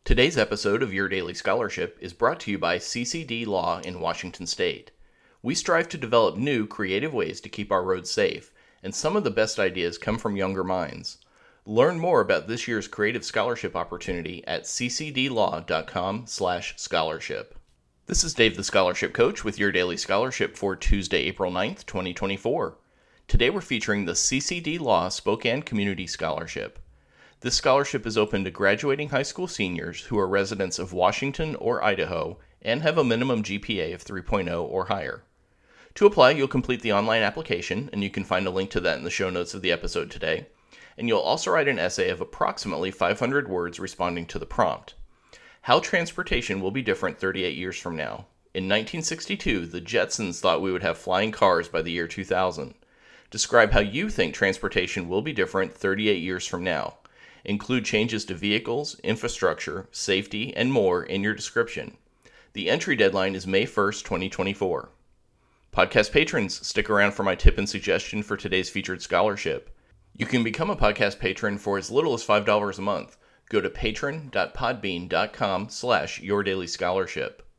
Today's episode of Your Daily Scholarship is brought to you by CCD Law in Washington State. We strive to develop new, creative ways to keep our roads safe, and some of the best ideas come from younger minds. Learn more about this year's creative scholarship opportunity at ccdlaw.com/scholarship. This is Dave the Scholarship Coach with Your Daily Scholarship for Tuesday, April 9th, 2024. Today we're featuring the CCD Law Spokane Community Scholarship. This scholarship is open to graduating high school seniors who are residents of Washington or Idaho and have a minimum GPA of 3.0 or higher. To apply, you'll complete the online application, and you can find a link to that in the show notes of the episode today. And you'll also write an essay of approximately 500 words responding to the prompt. How transportation will be different 38 years from now. In 1962, the Jetsons thought we would have flying cars by the year 2000. Describe how you think transportation will be different 38 years from now. Include changes to vehicles, infrastructure, safety, and more in your description. The entry deadline is May 1st, 2024. Podcast patrons, stick around for my tip and suggestion for today's featured scholarship. You can become a podcast patron for as little as $5 a month. Go to patron.podbean.com/yourdailyscholarship.